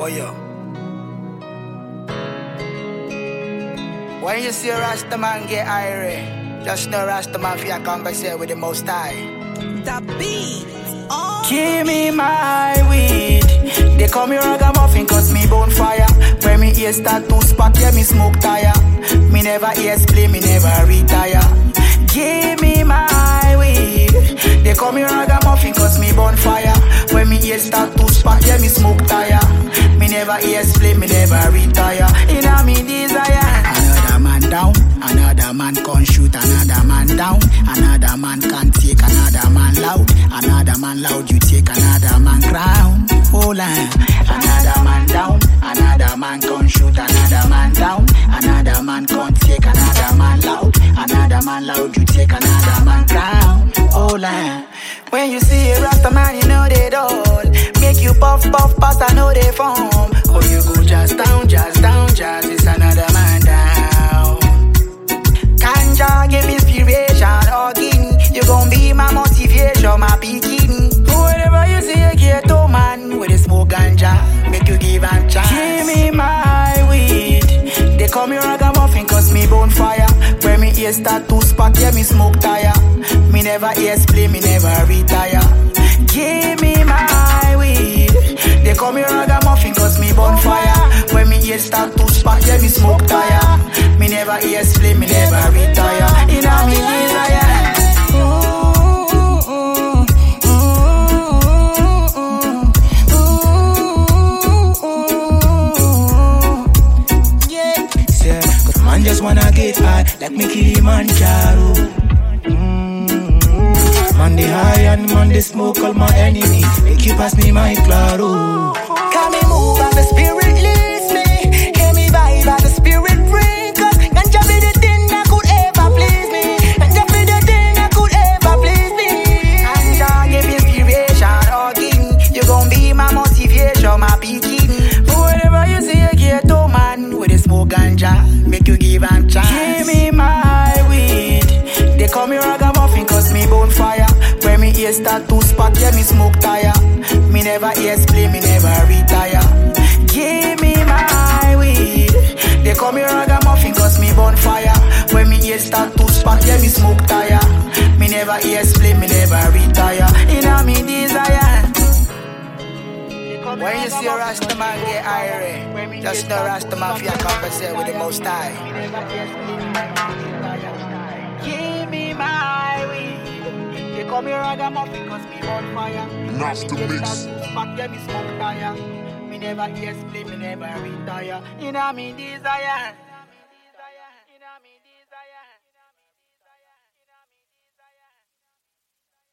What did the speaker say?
you. When you see a Rastaman get irie, just know Rastaman fear conversate with the Most High. The beat. Give me my weed. They call me ragamuffin cause me bonfire. When me ear start to spark, yeah me smoke tire. Me never ear split, me never retire. Give me my weed. They call me ragamuffin cause me bonfire. When me ear start to spark, yeah me smoke tire. Me never ear split, me never retire. Inna me desire. Another man down, another man can shoot another man down. Another man can take another man loud. Another man loud, you take another man crown. Hold on. Another man down, another man can shoot another man down. Another man can take another man loud. Another man loud, you take another man crown. Hold on. When you see a Rasta man, you know they don't make you puff, puff, pass, I know they form. Oh, you go just down, it's another man down. Ganja give inspiration, or guinea. You gon' be my motivation, my bikini. Whenever you see a ghetto man with a smoke ganja, make you give him chance. Give me my weed. They call me ragamuffin cause me bonfire. When me ear start to spark, yeah me smoke tire. Me never ear split, me never retire. Give me my weed. They call me ragamuffin cause me bonfire. When me ear start to spark, yeah me smoke tire. Me never ear split, me never retire. Inna me desire. Man just wanna get high, like me Kilimanjaro. Man the high and man the smoke all my enemy. Make you pass me my claro. Can me move and the spirit leads me. Hear me vibe and the spirit bring. Cause ganja be the thing that could ever please me. Ganja be the thing that could ever please me. Ganja give inspiration or guinea. You gon' be my motivation, my bikini. Whenever you see a ghetto man with a smoke ganja, make you give him chance. Give me my weed. They call me ragamuffin cause me bonfire. When me ear start to spark, yeah me smoke tire. Me never ear split, me never retire. Give me my weed. They call me ragamuffin cause me bonfire. When me ear start to spark, yeah me smoke tire. Me never ear split, me never retire. Inna me desire. When you see a Rasta man get irie, just know Rasta man fear conversate with the Most High. Give me my weed. They call me ragamuffin cause me on fire. Master Mix. Back there me smoke tire. Me never ear split, me never retire. Inna me desire.